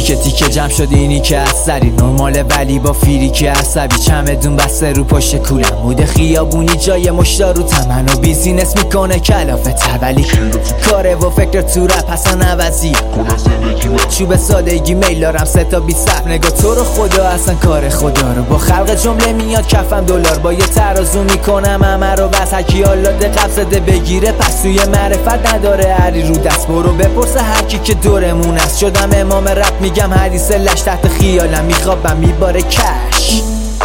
تیکه تیکه جمع شد اینی که از سری نرماله ولی با فیری که عصبی چمدون بسته رو پشت کولم مود خیابونی جای مشتار رو تمن و بیزینس میکنه کلافه ولی کاره و فکر تو رپ اصلا عوضی چوب سادگی میل دارم 3 تا 20 صف نگاه تو رو خدا اصلا کار خدا رو با خلق جمله میاد کفم دلار با یه ترازو میکنم همه رو بس هرکی آلاده قبضده بگیره پس توی معرفت نداره هری رو دست برو بپرسه هرکی که دورمون است شدم امام رپ میگم حدیث لش تحت خیالم میخوابم میباره کش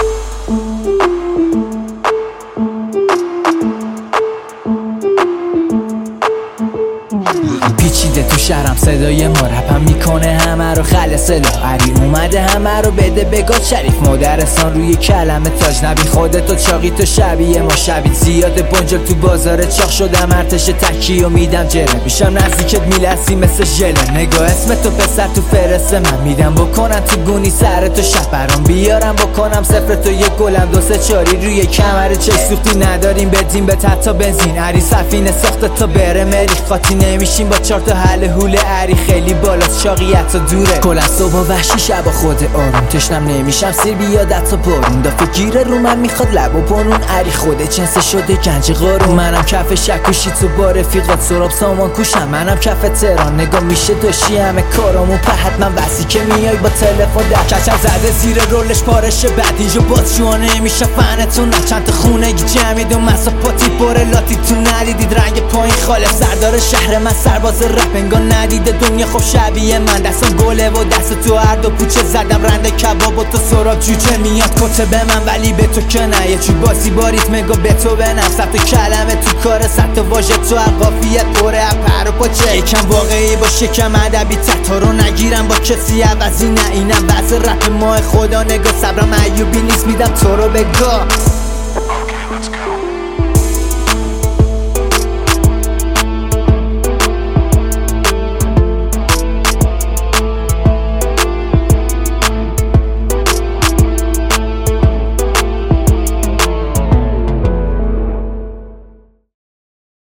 پیچیده تو شهرم صدای ما رپم میکنه همه رو خلص لاغری اومده همه رو بده بگاد شریف مدرسان روی کلمه تاج نبی خودتو چاقی تو شبیه ما شبید زیاد بنجل تو بازار چاق شدم ارتش تکی و میدم جره میشم نزدیکت میلرزی مثل ژله نگاه اسم تو پسر تو فرست من میدم بکنم تو گونی سر تو شب برام بیارم بکنم صفر تو یک گلم 2 3 4 روی کمر چه سوختی نداریم بدیم به تا بنزین عری سفینه ساخته تا بره مریخ خاطی نمیشیم با 4 تا حل هوله عری خیلی بالاست شاقیت تا دوره کل از صبح وحشی شب خود آروم تشنم نمیشم سیر بیادت تا بارون دافه گیره رو من میخواد لب و پرون عری خوده چنسه شده گنج قارون منم کف شکوشی تو با رفیقات سراب سامان کوشم منم کف تهران نگاه میشه داشتی همه کارامو پهت من وسی که میای با تلفن در کچم زده زیر رولش پارش بعد اینجا باز شما نمیشه فنتون نه چند تا خونگی جمعید و مساپاتی پر لاتی تو ندیدید رنگ پایین خاله سردار شهر من سرباز رپ انگار ندیده دنیا خب شبیه من دستم گله و دست تو هر دو پوچه زدم رنده کباب و تو سراب جوجه میاد کته به من ولی به تو که نه یه چوب بازی باریت مگا به تو بنم 100 تا کلمه تو کار 100 تا واژه تو قافیت پره پر و پاچه یکم واقعی باشه یکم ادبی تا رو نگیرم با کسی عوضی نه اینم واسه رپ ماه خدا نگاه صبرم ایوبی نیست میدم تو رو بگاه